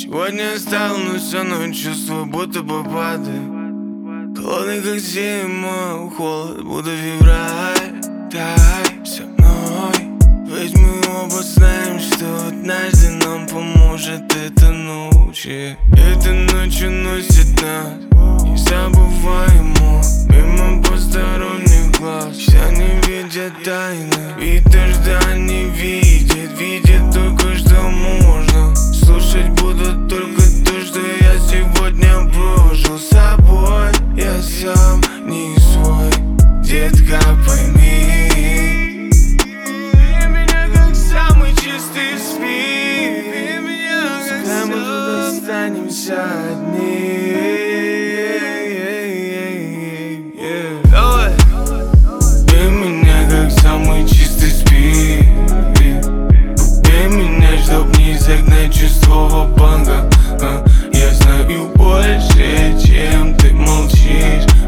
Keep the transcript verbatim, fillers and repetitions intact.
Сегодня оставил, но все равно чувствую, будто бы падаю. Холодный, как зима, холод, будто февраль. Дай со мной, ведь мы оба знаем, что однажды нам поможет эта ночь. Эта ночь уносит нас незабываемо, мимо посторонних глаз. Все не видят тайны, ведь дождя не видит, видит только, что можно. Слушать буду только то, что я сегодня прожил с собой. Я сам не свой, детка, пойми. Бери меня как самый чистый спирт, пускай мы тут останемся одни. Давай. Бей меня как самый чистый спирт, бей меня, чтоб не загнать чувство банга. а, Я знаю больше, чем ты молчишь.